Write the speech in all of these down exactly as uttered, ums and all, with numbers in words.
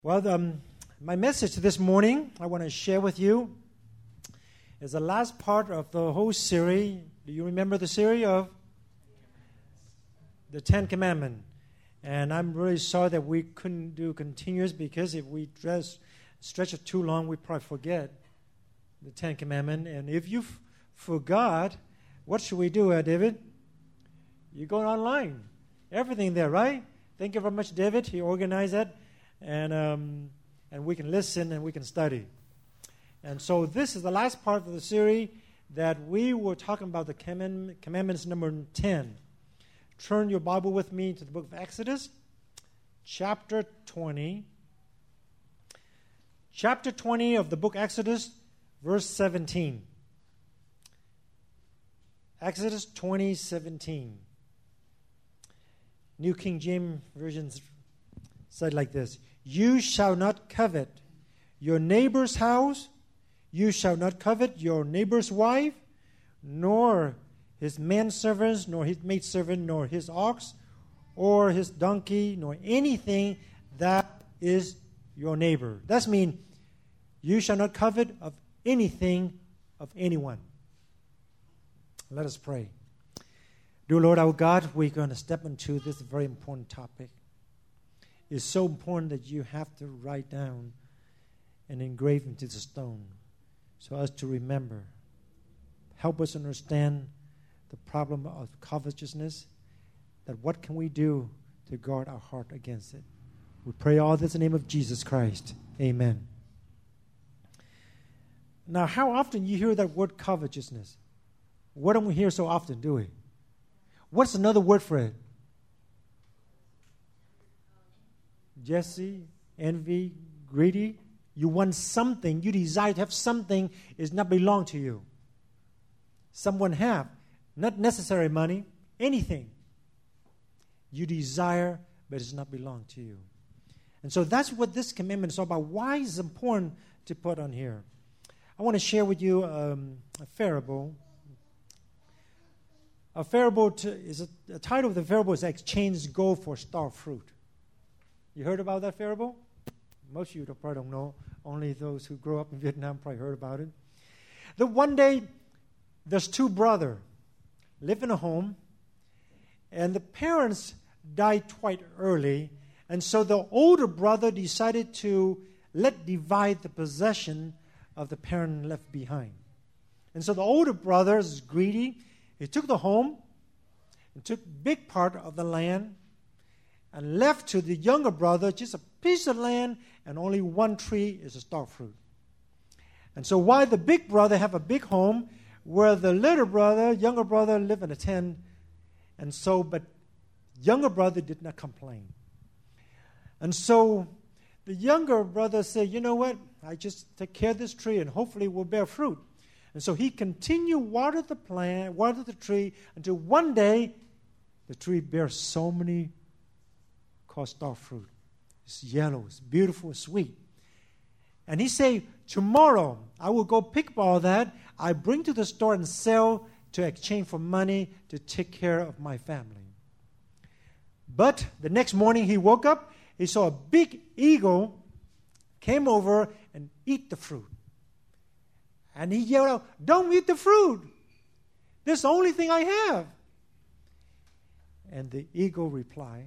Well, um, my message this morning I want to share with you is the last part of the whole series. Do you remember the series of the Ten Commandments? And I'm really sorry that we couldn't do continuous, because if we dress, stretch it too long, we probably forget the Ten Commandments. And if you f- forgot, what should we do, uh, David? You go online. Everything there, right? Thank you very much, David. He organized that. And um, and we can listen and we can study. And so this is the last part of the series that we were talking about, the command, commandments number ten. Turn your Bible with me to the book of Exodus, chapter twenty. Chapter twenty of the book Exodus, verse seventeen. Exodus twenty, seventeen. New King James Version said like this: You shall not covet your neighbor's house, you shall not covet your neighbor's wife, nor his manservants, nor his maidservant, nor his ox, or his donkey, nor anything that is your neighbor. That means you shall not covet of anything of anyone. Let us pray. Dear Lord our God, we're going to step into this very important topic. It's so important that you have to write down and engrave into the stone so as to remember. Help us understand the problem of covetousness, that what can we do to guard our heart against it. We pray all this in the name of Jesus Christ. Amen. Now, how often you hear that word covetousness? What don't we hear so often, do we? What's another word for it? Jealousy, envy, greedy. You want something, you desire to have something is not belong to you. Someone have, not necessary money, anything. You desire, but it's not belong to you. And so that's what this commandment is all about. Why is it important to put on here? I want to share with you um, a parable. A parable to, is a, the title of the parable is Exchange Gold for Star Fruit. You heard about that parable? Most of you probably don't know. Only those who grew up in Vietnam probably heard about it. The one day, there's two brothers live in a home, and the parents died quite early, and so the older brother decided to let divide the possession of the parent left behind. And so the older brother is greedy. He took the home and took big part of the land and left to the younger brother just a piece of land, and only one tree is a star fruit. And so while the big brother have a big home, where the little brother, younger brother, live in a tent, and so, but younger brother did not complain. And so the younger brother said, you know what, I just take care of this tree and hopefully it will bear fruit. And so he continued water the plant, water the tree, until one day the tree bears so many called star fruit. It's yellow, it's beautiful, it's sweet. And he said, tomorrow I will go pick all that, I bring to the store and sell to exchange for money to take care of my family. But the next morning he woke up, he saw a big eagle came over and eat the fruit. And he yelled out, don't eat the fruit. This is the only thing I have. And the eagle replied,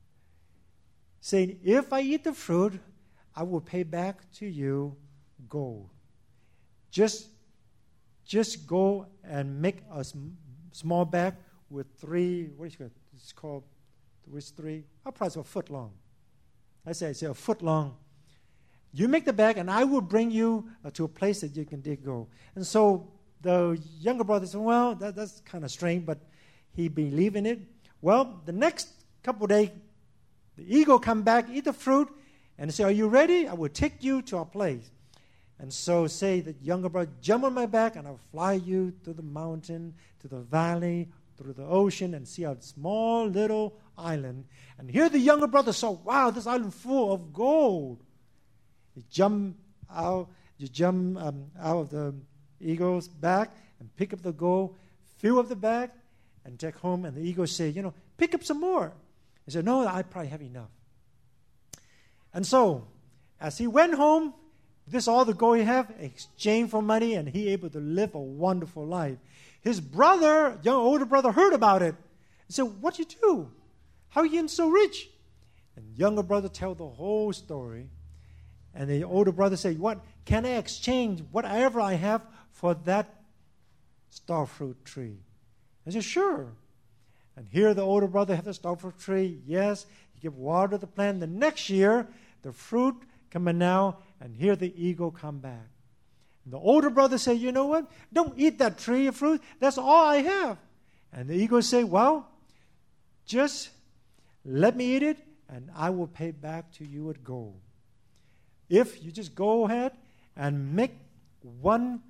saying, if I eat the fruit, I will pay back to you gold. Just, just go and make a sm- small bag with three, what is it? It's called, with three, I'll probably say a foot long. I say, I say a foot long. You make the bag, and I will bring you uh, to a place that you can dig gold. And so the younger brother said, well, that, that's kind of strange, but he believed in it. Well, the next couple of days, the eagle come back, eat the fruit, and say, are you ready? I will take you to our place. And so say the younger brother, jump on my back, and I'll fly you to the mountain, to the valley, through the ocean, and see a small little island. And here the younger brother saw, wow, this island full of gold. You jump out, you jump um, out of the eagle's back and pick up the gold, fill up the bag, and take home. And the eagle say, you know, pick up some more. He said, no, I probably have enough. And so as he went home, this all the gold he have, exchanged for money, and he able to live a wonderful life. His brother, young older brother, heard about it. He said, what you do? How are you getting so rich? And younger brother tell the whole story. And the older brother said, what? Can I exchange whatever I have for that star fruit tree? I said, sure. And here the older brother had the star fruit tree. Yes, he gave water to the plant. The next year, the fruit coming out, and here the eagle come back. And the older brother said, you know what? Don't eat that tree of fruit. That's all I have. And the eagle said, well, just let me eat it, and I will pay back to you with gold. If you just go ahead and make one,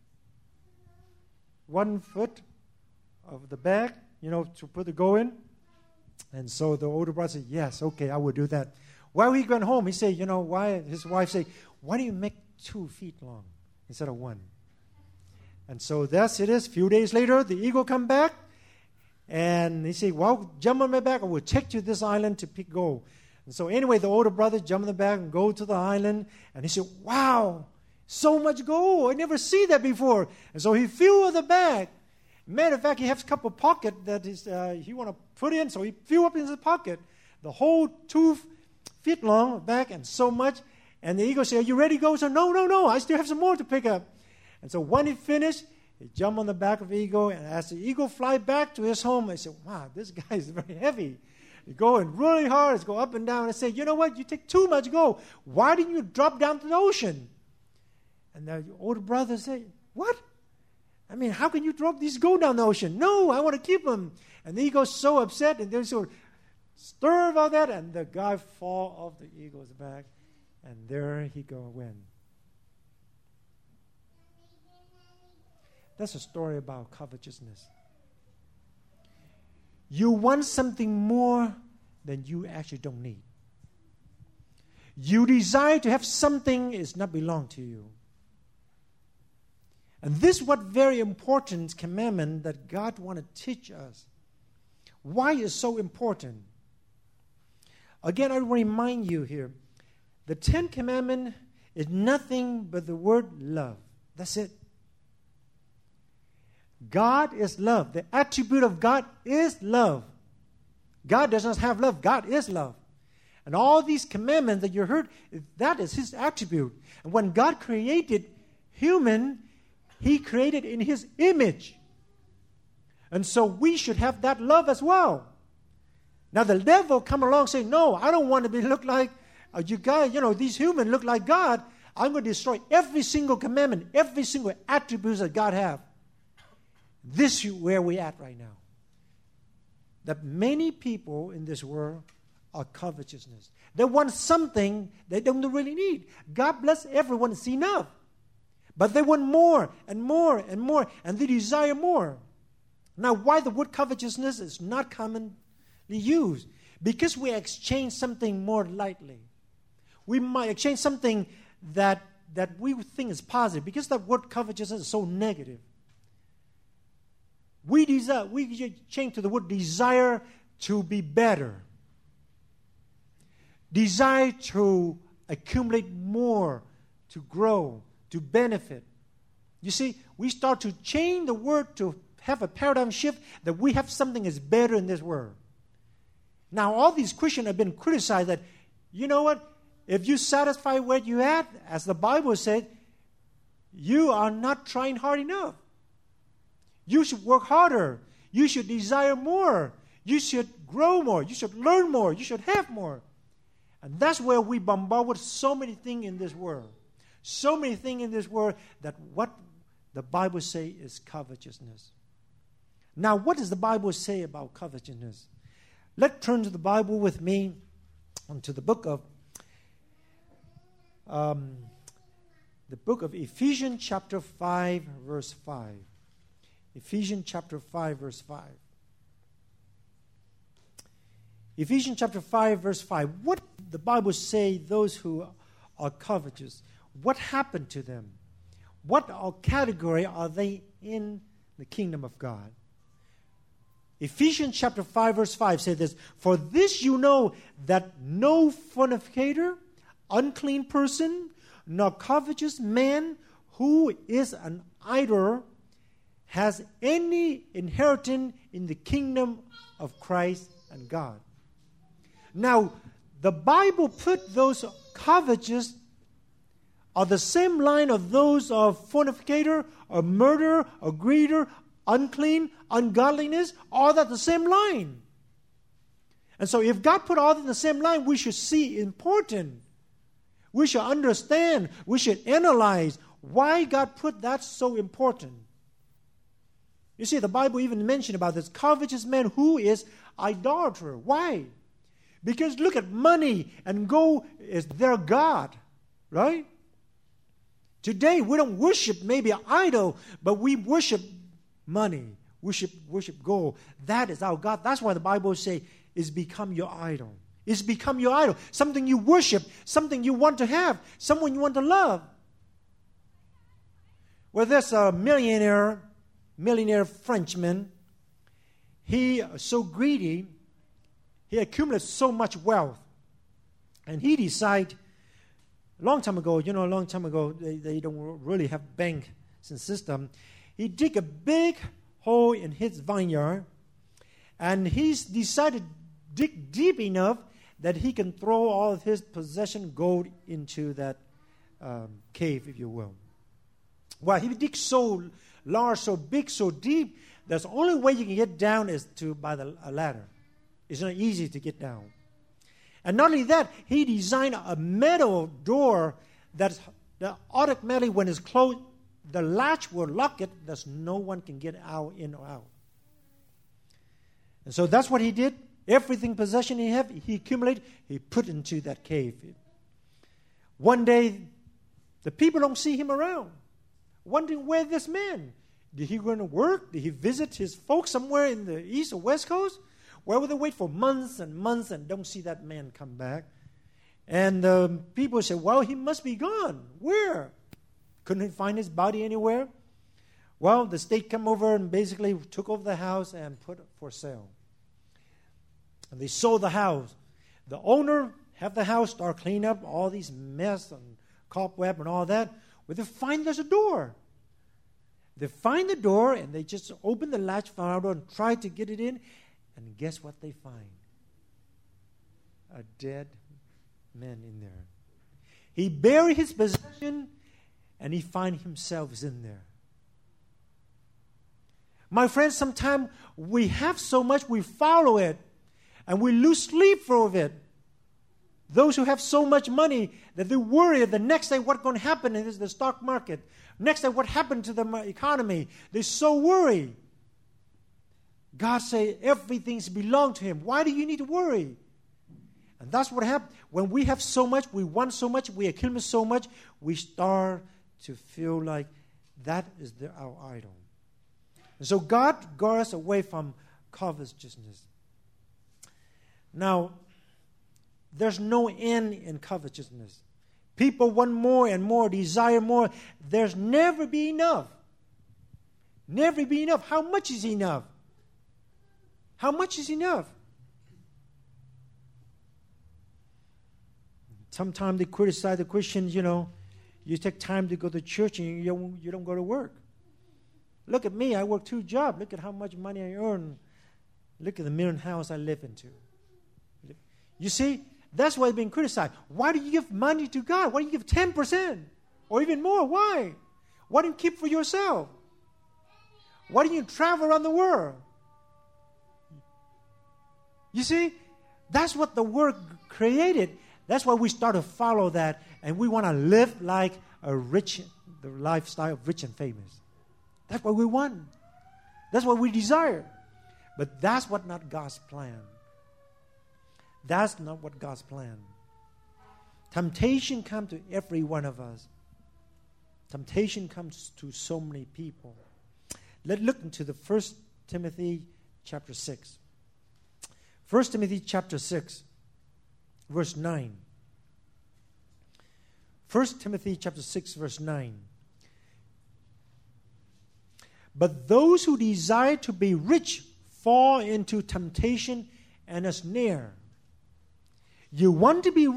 one foot of the bag, you know, to put the gold in. And so the older brother said, yes, okay, I will do that. While he went home, he said, you know, why? His wife said, why do you make two feet long instead of one? And so thus it is. A few days later, the eagle come back, and he said, well, jump on my back, I will take you to this island to pick gold. And so anyway, the older brother jumped on the back and go to the island, and he said, wow, so much gold. I never see that before. And so he filled the bag. Matter of fact, he has a couple of pockets that is, uh, he want to put in, so he filled up in the pocket. The whole two feet long back and so much. And the eagle said, are you ready to go? So no, no, no, I still have some more to pick up. And so when he finished, he jumped on the back of the eagle, and as the eagle fly back to his home, I said, wow, this guy is very heavy. He's going really hard. He's going up and down. I said, you know what? You take too much gold. Why didn't you drop down to the ocean? And the older brother said, what? I mean, how can you drop these gold down the ocean? No, I want to keep them. And the eagle's so upset, and they sort of stir about that, and the guy fall off the eagle's back, and there he go win. That's a story about covetousness. You want something more than you actually don't need. You desire to have something that does not belong to you. And this is what very important commandment that God want to teach us. Why is so important? Again, I remind you here, the Ten Commandments is nothing but the word love. That's it. God is love. The attribute of God is love. God does not have love. God is love. And all these commandments that you heard, that is His attribute. And when God created human, He created in His image. And so we should have that love as well. Now the devil come along saying, no, I don't want to be look like uh, you guys, you know, these humans look like God. I'm going to destroy every single commandment, every single attribute that God have. This is where we're at right now. That many people in this world are covetousness. They want something they don't really need. God bless everyone, it's enough. But they want more and more and more, and they desire more. Now, why the word covetousness is not commonly used? Because we exchange something more lightly. We might exchange something that, that we think is positive, because that word covetousness is so negative. We desire, we change to the word desire to be better. Desire to accumulate more, to grow, to benefit. You see, we start to change the word to have a paradigm shift that we have something that's better in this world. Now, all these Christians have been criticized that, you know what, if you satisfy where you at, as the Bible said, you are not trying hard enough. You should work harder. You should desire more. You should grow more. You should learn more. You should have more. And that's where we bombard with so many things in this world. So many things in this world that what the Bible say is covetousness. Now, what does the Bible say about covetousness? Let's turn to the Bible with me, to the book of um, the book of Ephesians chapter five, verse five. Ephesians chapter five, verse five. Ephesians chapter five, verse five. What the Bible say those who are covetous? What happened to them? What category are they in the kingdom of God? Ephesians chapter five, verse five says this, for this you know that no fornicator, unclean person, nor covetous man who is an idol has any inheritance in the kingdom of Christ and God. Now, the Bible put those covetous on the same line of those of fornicator, or murderer, or greeder, unclean, ungodliness, all that the same line. And so if God put all that in the same line, we should see important. We should understand, we should analyze why God put that so important. You see, the Bible even mentioned about this covetous man who is idolater. Why? Because look at money and gold is their God, right? Today we don't worship maybe an idol, but we worship money, worship worship gold. That is our God. That's why the Bible says it's become your idol. It's become your idol. Something you worship, something you want to have, someone you want to love. Well, there's a millionaire, millionaire Frenchman. He is so greedy, he accumulates so much wealth. And he decided, a long time ago, you know, a long time ago, they, they don't really have banks and system. He dig a big hole in his vineyard, and he's decided to dig deep enough that he can throw all of his possession gold into that um, cave, if you will. Well, he digs so large, so big, so deep, that's the only way you can get down is to by the a ladder. It's not easy to get down. And not only that, he designed a metal door that's that automatically, when it's closed, the latch will lock it, that no one can get out, in or out. And so that's what he did. Everything possession he had, he accumulated, he put into that cave. One day, the people don't see him around, wondering where this man. Did he go to work? Did he visit his folks somewhere in the east or west coast? Where would they wait for months and months and don't see that man come back? And um, people say, well, he must be gone. Where? Couldn't he find his body anywhere? Well, the state came over and basically took over the house and put it for sale. And they sold the house. The owner had the house start clean up all these mess and cobweb and all that. Well, they find there's a door. They find the door and they just open the latch fire door and try to get it in. And guess what they find? A dead man in there. He buried his possession and he find himself is in there. My friends, sometimes we have so much, we follow it, and we lose sleep for it. Those who have so much money that they worry the next day what's going to happen in the stock market. Next day what happened to the economy. They're so worried. God say everything's belong to Him. Why do you need to worry? And that's what happens. When we have so much, we want so much, we accumulate so much, we start to feel like that is the, our idol. And so God guards us away from covetousness. Now, there's no end in covetousness. People want more and more, desire more. There's never be enough. Never be enough. How much is enough? How much is enough? Sometimes they criticize the Christians, you know, you take time to go to church and you don't, you don't go to work. Look at me, I work two jobs. Look at how much money I earn. Look at the million house I live into. You see, that's why it's being criticized. Why do you give money to God? Why do you give ten percent or even more? Why? Why do you keep for yourself? Why do you travel around the world? You see, that's what the Word created. That's why we start to follow that, and we want to live like a rich, the lifestyle of rich and famous. That's what we want. That's what we desire. But that's what not God's plan. That's not what God's plan. Temptation comes to every one of us. Temptation comes to so many people. Let's look into the First Timothy chapter six. First Timothy chapter six, verse nine. First Timothy chapter six, verse nine. But those who desire to be rich fall into temptation and a snare. You want to be rich,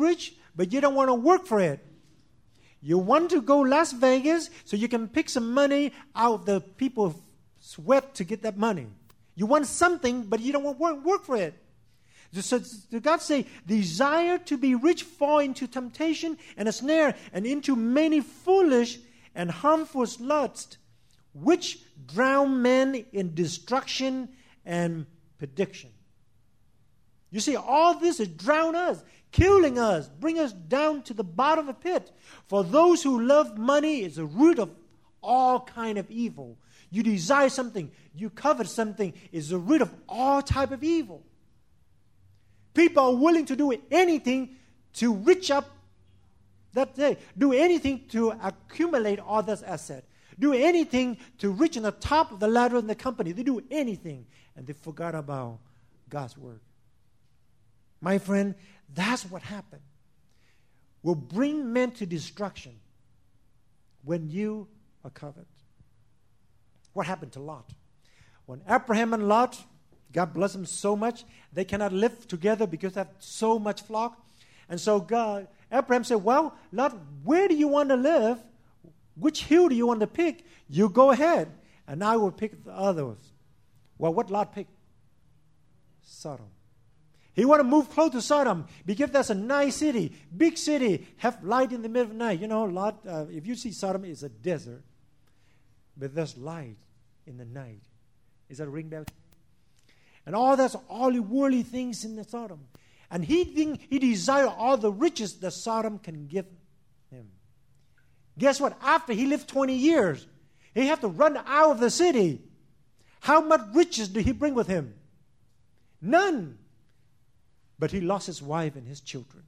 but you don't want to work for it. You want to go Las Vegas so you can pick some money out of the people's sweat to get that money. You want something, but you don't want to work, work for it. So God say, desire to be rich fall into temptation and a snare, and into many foolish and harmful lusts, which drown men in destruction and perdition. You see, all this is drown us, killing us, bring us down to the bottom of the pit. For those who love money is the root of all kind of evil. You desire something, you covet something, is the root of all type of evil. People are willing to do anything to reach up that day, do anything to accumulate all this asset, do anything to reach on the top of the ladder in the company. They do anything, and they forgot about God's word. My friend, that's what happened. Will bring men to destruction when you are covered. What happened to Lot? When Abraham and Lot, God bless them so much, they cannot live together because they have so much flock. And so God, Abraham said, well, Lot, where do you want to live? Which hill do you want to pick? You go ahead, and I will pick the others. Well, what Lot picked? Sodom. He want to move close to Sodom because that's a nice city, big city, have light in the middle of the night. You know, Lot, uh, if you see Sodom, it's a desert, but there's light in the night. Is that a ring bell? And all that's all the worldly things in the Sodom. And he think, he desired all the riches that Sodom can give him. Guess what? After he lived twenty years, he had to run out of the city. How much riches did he bring with him? None. But he lost his wife and his children.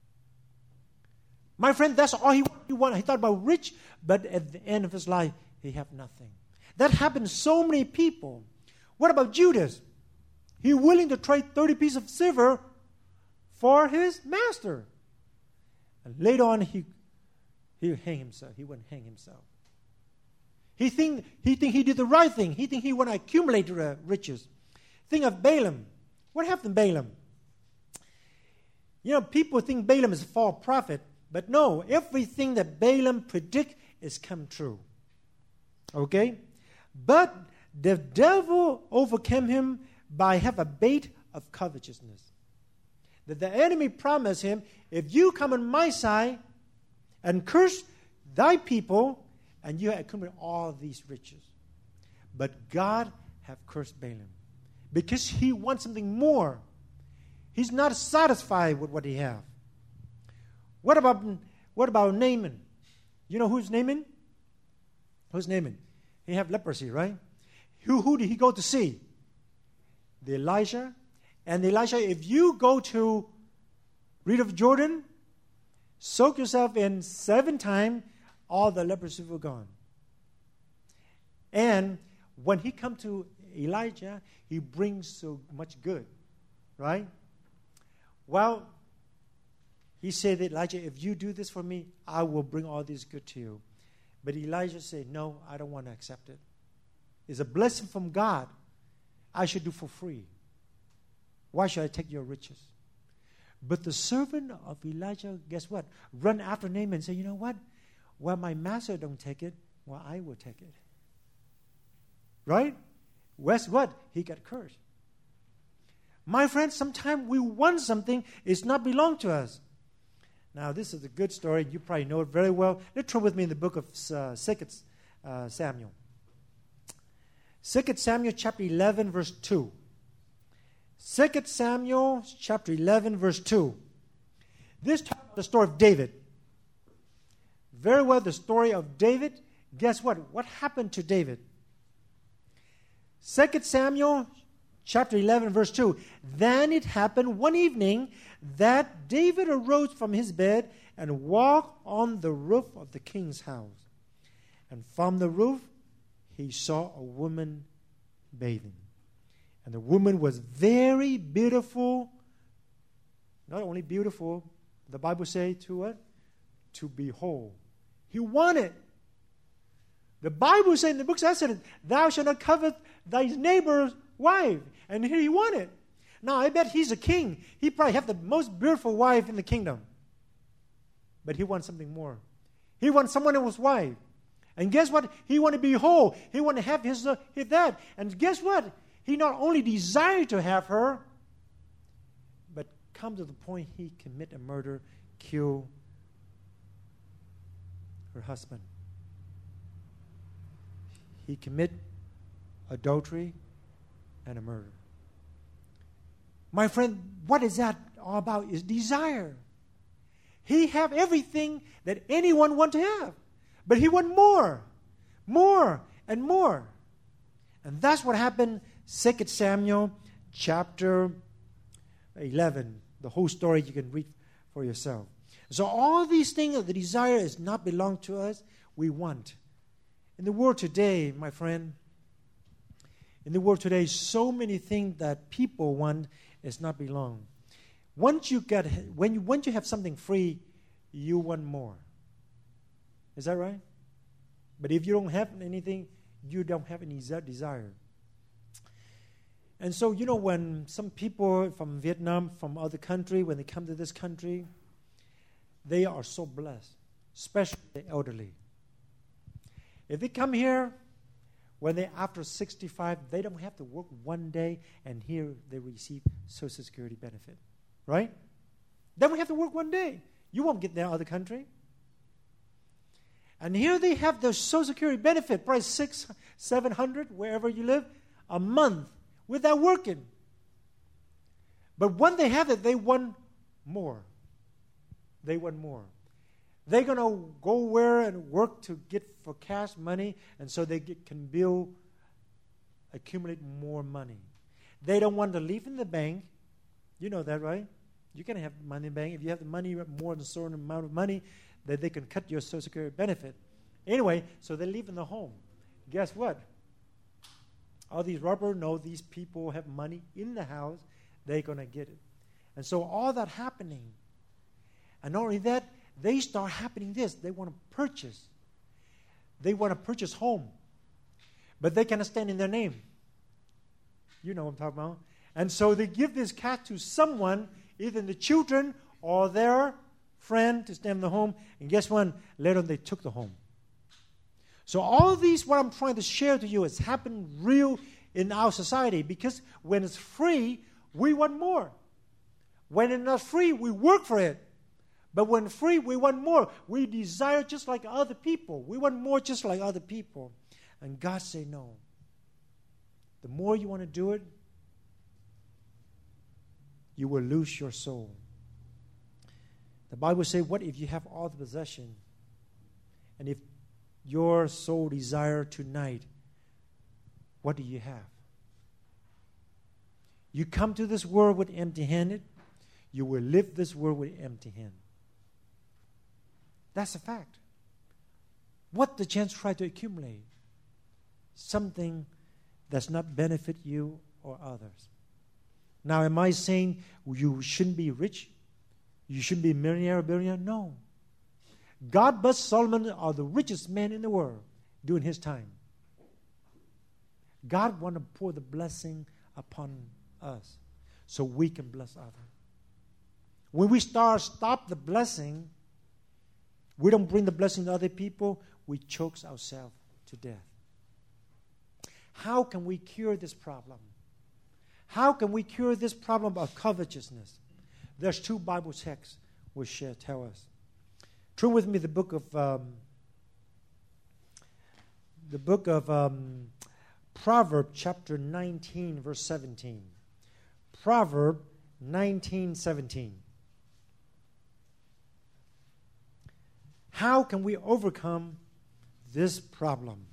My friend, that's all he, he wanted. He thought about rich, but at the end of his life, he had nothing. That happened to so many people. What about Judas? He willing to trade thirty pieces of silver for his master. And later on, he he hang himself. He wouldn't hang himself. He think he think he did the right thing. He think he want to accumulate uh, riches. Think of Balaam. What happened to Balaam? You know, people think Balaam is a false prophet, but no, everything that Balaam predict is come true. Okay? But the devil overcame him by have a bait of covetousness. That the enemy promised him, if you come on my side and curse thy people, and you accumulate all these riches. But God have cursed Balaam because he wants something more. He's not satisfied with what he have. What about what about Naaman? You know who's Naaman? Who's Naaman? He have leprosy, right? Who who did he go to see? The Elijah. And Elijah, if you go to River of Jordan, soak yourself in seven times, all the leprosy will gone. And when he come to Elijah, he brings so much good, right? Well, he said that, Elijah, if you do this for me, I will bring all this good to you. But Elijah said, no, I don't want to accept it. It's a blessing from God. I should do for free. Why should I take your riches? But the servant of Elijah, guess what? Run after Naaman and say, you know what? Well, my master don't take it. Well, I will take it. Right? Guess what? He got cursed. My friends, sometimes we want something, it's not belong to us. Now, this is a good story. You probably know it very well. Let's turn with me in the book of uh, Second uh, Samuel. Second Samuel chapter eleven, verse two. Second Samuel chapter eleven, verse two. This talks about the story of David. Very well, the story of David. Guess what? What happened to David? Second Samuel chapter eleven, verse two. Then it happened one evening that David arose from his bed and walked on the roof of the king's house. And from the roof he saw a woman bathing. And the woman was very beautiful. Not only beautiful, the Bible says to what? To behold. He wanted. The Bible says in the book of Exodus, thou shalt not covet thy neighbor's wife. And here he wanted. Now, I bet he's a king. He probably have the most beautiful wife in the kingdom. But he wants something more. He wants someone else's wife. And guess what? He want to be whole. He want to have his, uh, his that. And guess what? He not only desired to have her, but come to the point he commit a murder, kill her husband. He commit adultery and a murder. My friend, what is that all about? Is desire. He have everything that anyone want to have. But he want more. More and more. And that's what happened Second Samuel chapter eleven. The whole story you can read for yourself. So all these things of the desire is not belong to us. We want. In the world today, my friend, in the world today, so many things that people want is not belong. Once you get, when you once you have something free, you want more. Is that right? But if you don't have anything, you don't have any desire. And so, you know, when some people from Vietnam, from other country, when they come to this country, they are so blessed, especially the elderly. If they come here, when they're after sixty-five, they don't have to work one day, and here they receive Social Security benefit. Right? They don't have to work one day. You won't get that other country. And here they have their Social Security benefit, probably six, seven hundred, wherever you live, a month without working. But when they have it, they want more. They want more. They're going to go where and work to get for cash money, and so they get, can build, accumulate more money. They don't want to leave in the bank. You know that, right? You can have money in the bank. If you have the money, more than a certain amount of money, then they can cut your Social Security benefit. Anyway, so they live in the home. Guess what? All these robbers know these people have money in the house. They're going to get it. And so all that happening. And not only that, they start happening this. They want to purchase. They want to purchase home. But they cannot stand in their name. You know what I'm talking about. And so they give this cash to someone, either the children or their friend, to stand in the home. And guess what? Later on they took the home. So all these, what I'm trying to share to you, has happened real in our society. Because when it's free, we want more. When it's not free, we work for it. But when free, we want more. We desire just like other people. We want more just like other people. And God say no. The more you want to do it, you will lose your soul. The Bible says, what if you have all the possession? And if your soul desire tonight, what do you have? You come to this world with empty-handed, you will leave this world with empty hand. That's a fact. What the chance try to accumulate? Something does not benefit you or others. Now, am I saying you shouldn't be rich? You shouldn't be a millionaire or billionaire? No. God blessed Solomon are the richest man in the world during his time. God wanted to pour the blessing upon us so we can bless others. When we start stop the blessing, we don't bring the blessing to other people, we choke ourselves to death. How can we cure this problem? How can we cure this problem of covetousness? There's two Bible texts which uh, tell us. Turn with me the book of um, the book of um, Proverbs chapter nineteen, verse seventeen. Proverbs nineteen, seventeen. How can we overcome this problem?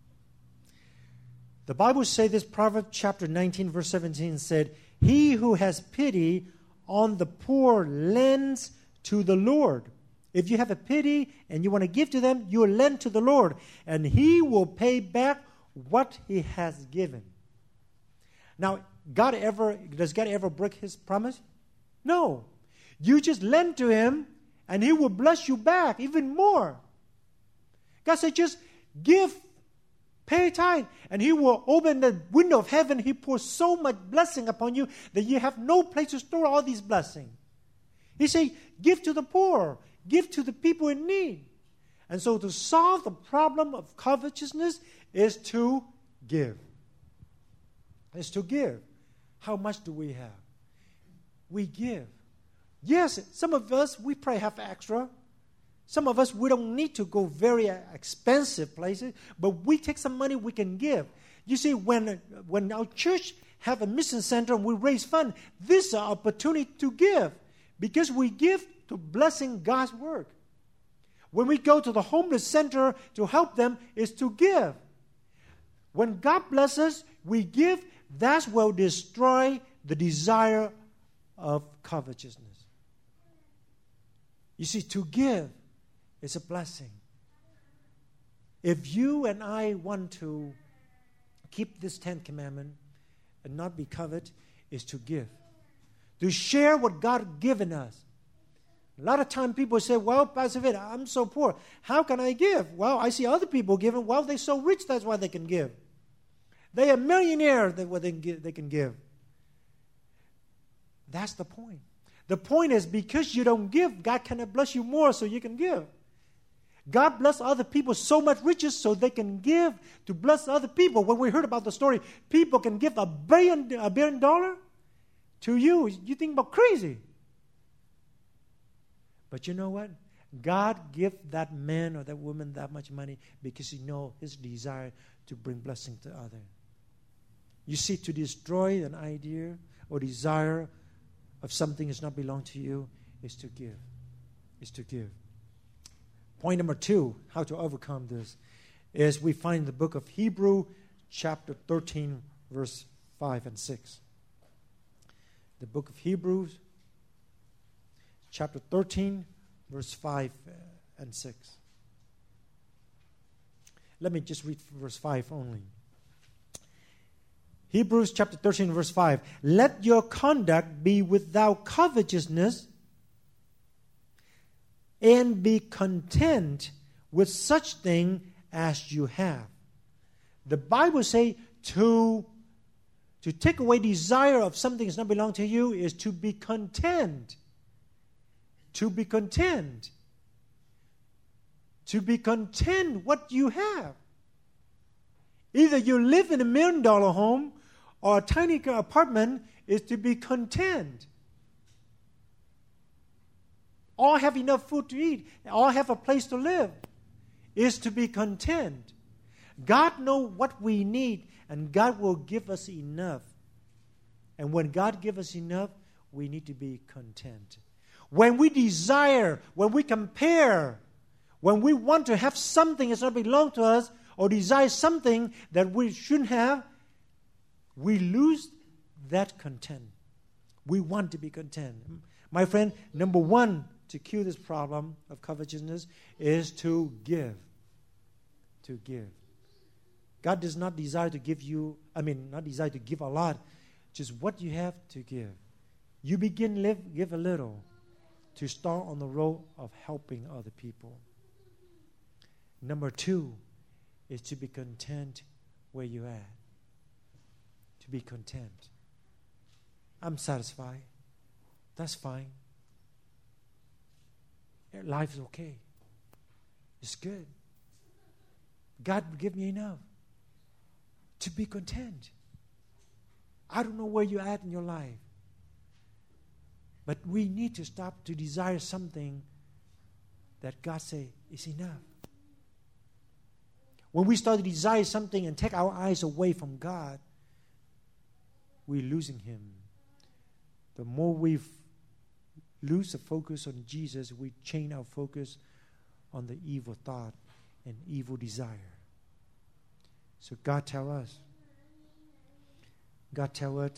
The Bible says this, Proverbs chapter nineteen, verse seventeen said, "He who has pity on the poor lends to the Lord." If you have a pity and you want to give to them, you will lend to the Lord, and He will pay back what He has given. Now, God ever does God ever break His promise? No. You just lend to Him, and He will bless you back even more. God said, just give, pay tithe, and He will open the window of heaven. He pours so much blessing upon you that you have no place to store all these blessings. He said, give to the poor. Give to the people in need. And so to solve the problem of covetousness is to give. Is to give. How much do we have? We give. Yes, some of us, we probably have extra. Some of us, we don't need to go very expensive places, but we take some money we can give. You see, when, when our church have a mission center and we raise funds, this is an opportunity to give, because we give to blessing God's work. When we go to the homeless center to help them, is to give. When God blesses, we give. That will destroy the desire of covetousness. You see, to give is a blessing. If you and I want to keep this tenth commandment and not be covet, is to give. To share what God has given us. A lot of time people say, well, Pastor Vic, I'm so poor. How can I give? Well, I see other people giving. Well, they're so rich, that's why they can give. They are millionaires, that's what they can give. They can give. That's the point. The point is, because you don't give, God cannot bless you more so you can give. God bless other people so much riches so they can give to bless other people. When we heard about the story, people can give a billion, a billion dollar to you. You think about crazy. But you know what? God give that man or that woman that much money because he knows his desire to bring blessing to others. You see, to destroy an idea or desire of something that does not belong to you is to give. Is to give. Point number two, how to overcome this, is we find the book of Hebrews, chapter thirteen, verse five and six. The book of Hebrews, chapter thirteen, verse five and six. Let me just read verse five only. Hebrews chapter thirteen, verse five. Let your conduct be without covetousness, and be content with such thing as you have. The Bible says to, to take away desire of something that does not belong to you is to be content. To be content. To be content what you have. Either you live in a million dollar home or a tiny apartment, is to be content. All have enough food to eat, all have a place to live, is to be content. God knows what we need, and God will give us enough. And when God gives us enough, we need to be content. When we desire, when we compare, when we want to have something that does not belong to us, or desire something that we shouldn't have, we lose that content. We want to be content. My friend, number one, to cure this problem of covetousness is to give. To give. God does not desire to give you, I mean, not desire to give a lot, just what you have to give. You begin live, give a little to start on the road of helping other people. Number two is to be content where you're at. To be content. I'm satisfied. That's fine. Life is okay. It's good. God will give me enough to be content. I don't know where you're at in your life, but we need to stop to desire something that God say is enough. When we start to desire something and take our eyes away from God, we're losing Him. The more we lose the focus on Jesus, we change our focus on the evil thought and evil desire. So God tell us, God tell us,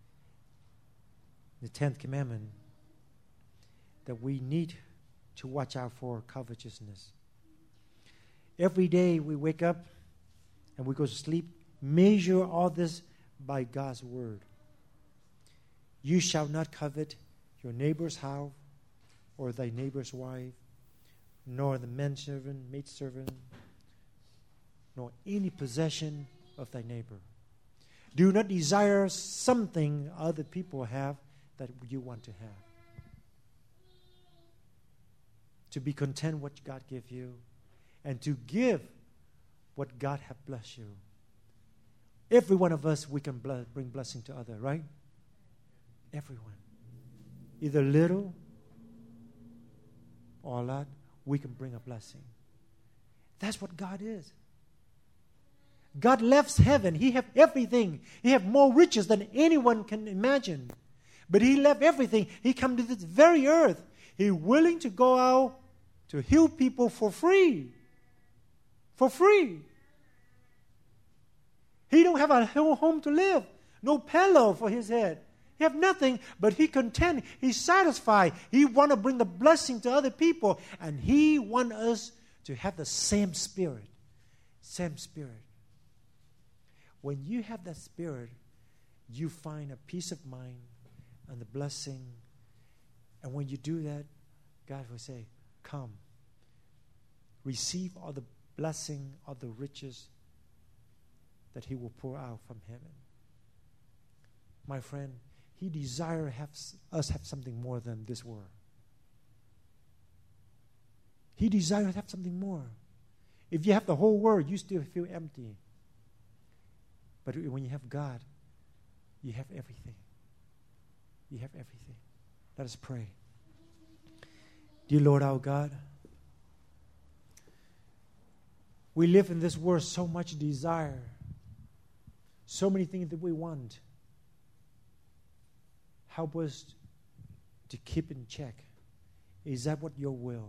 the tenth commandment, that we need to watch out for covetousness. Every day we wake up and we go to sleep, measure all this by God's word. You shall not covet your neighbor's house, or thy neighbor's wife, nor the manservant, maidservant, nor any possession of thy neighbor. Do not desire something other people have that you want to have. to be content what God gave you, and to give what God have blessed you. Every one of us, we can bless, bring blessing to others, right? Everyone. Either little or a lot, we can bring a blessing. That's what God is. God left heaven. He have everything. He have more riches than anyone can imagine. But He left everything. He come to this very earth. He willing to go out to heal people for free. For free. He don't have a home to live. No pillow for his head. He have nothing, but he content. He's satisfied. He want to bring the blessing to other people. And He want us to have the same spirit. Same spirit. When you have that spirit, you find a peace of mind and the blessing. And when you do that, God will say, come. Receive all the blessing, all the riches that He will pour out from heaven. My friend, He desires have us have something more than this world. He desires to have something more. If you have the whole world, you still feel empty. But when you have God, you have everything. You have everything. Let us pray. Dear Lord our God, we live in this world so much desire, so many things that we want. Help us to keep in check. Is that what Your will?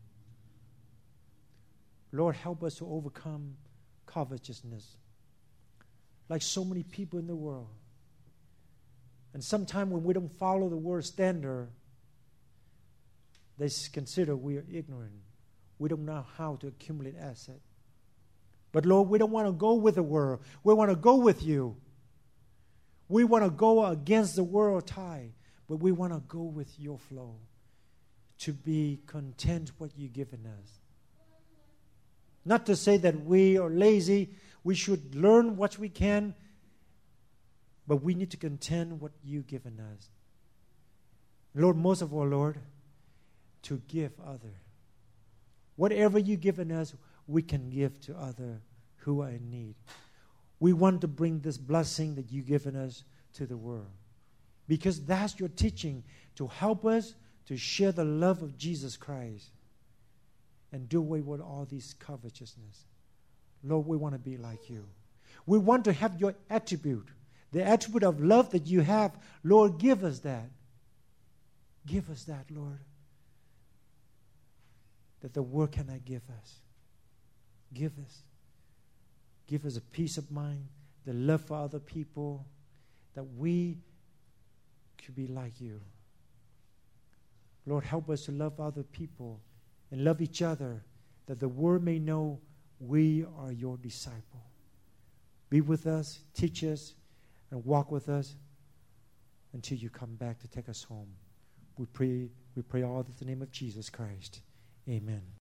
Lord, help us to overcome covetousness, like so many people in the world. And sometimes when we don't follow the word standard, they consider we are ignorant. We don't know how to accumulate assets. But Lord, we don't want to go with the world. We want to go with You. We want to go against the world tide, but we want to go with Your flow to be content what You've given us. Not to say that we are lazy. We should learn what we can, but we need to contend what You've given us. Lord, most of all, Lord, to give other. Whatever You've given us, we can give to others who are in need. We want to bring this blessing that You've given us to the world. Because that's Your teaching, to help us to share the love of Jesus Christ and do away with all these covetousness. Lord, we want to be like You. We want to have Your attribute, the attribute of love that You have. Lord, give us that. Give us that, Lord, that the world cannot give us. Give us. Give us a peace of mind, the love for other people, that we could be like You. Lord, help us to love other people and love each other, that the world may know we are Your disciple. Be with us, teach us, and walk with us until You come back to take us home. We pray, we pray all in the name of Jesus Christ. Amen.